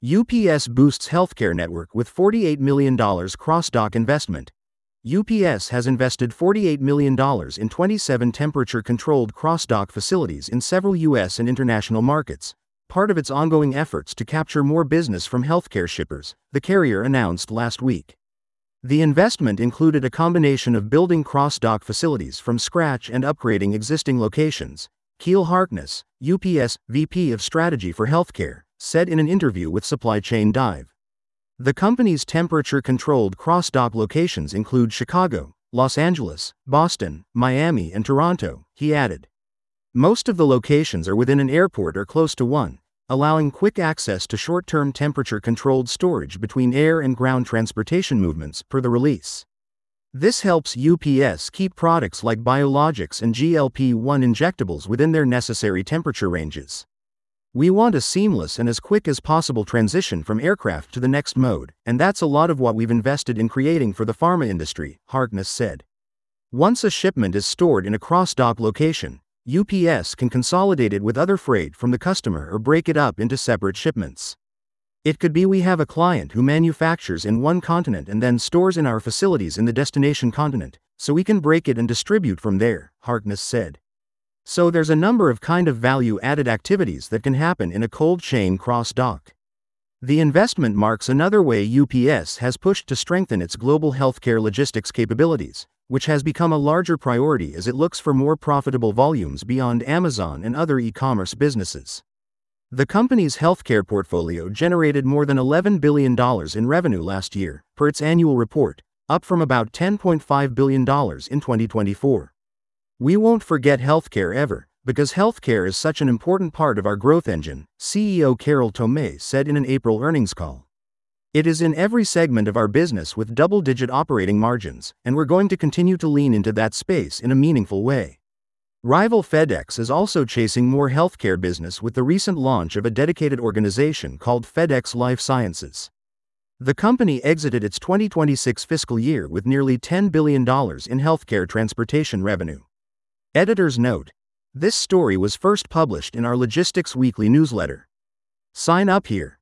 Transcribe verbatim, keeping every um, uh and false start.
U P S boosts healthcare network with forty-eight million dollars cross-dock investment. U P S has invested forty-eight million dollars in twenty-seven temperature-controlled cross-dock facilities in several U S and international markets, part of its ongoing efforts to capture more business from healthcare shippers, the carrier announced last week. The investment included a combination of building cross-dock facilities from scratch and upgrading existing locations, Keel Harkness, U P S V P of Strategy for Healthcare, said in an interview with Supply Chain Dive. The company's temperature-controlled cross-dock locations include Chicago, Los Angeles, Boston, Miami, and Toronto, he added. Most of the locations are within an airport or close to one, allowing quick access to short-term temperature-controlled storage between air and ground transportation movements, per the release. This helps U P S keep products like biologics and G L P one injectables within their necessary temperature ranges. We want a seamless and as quick as possible transition from aircraft to the next mode, and that's a lot of what we've invested in creating for the pharma industry, Harkness said. Once a shipment is stored in a cross-dock location, U P S can consolidate it with other freight from the customer or break it up into separate shipments. It could be we have a client who manufactures in one continent and then stores in our facilities in the destination continent, so we can break it and distribute from there, Harkness said. So there's a number of kind of value-added activities that can happen in a cold chain cross-dock. The investment marks another way U P S has pushed to strengthen its global healthcare logistics capabilities, which has become a larger priority as it looks for more profitable volumes beyond Amazon and other e-commerce businesses. The company's healthcare portfolio generated more than eleven billion dollars in revenue last year, per its annual report, up from about ten point five billion dollars in twenty twenty-four. We won't forget healthcare ever, because healthcare is such an important part of our growth engine, C E O Carol Tomé said in an April earnings call. It is in every segment of our business with double-digit operating margins, and we're going to continue to lean into that space in a meaningful way. Rival FedEx is also chasing more healthcare business with the recent launch of a dedicated organization called FedEx Life Sciences. The company exited its twenty twenty-six fiscal year with nearly ten billion dollars in healthcare transportation revenue. Editor's note: this story was first published in our Logistics Weekly newsletter. Sign up here.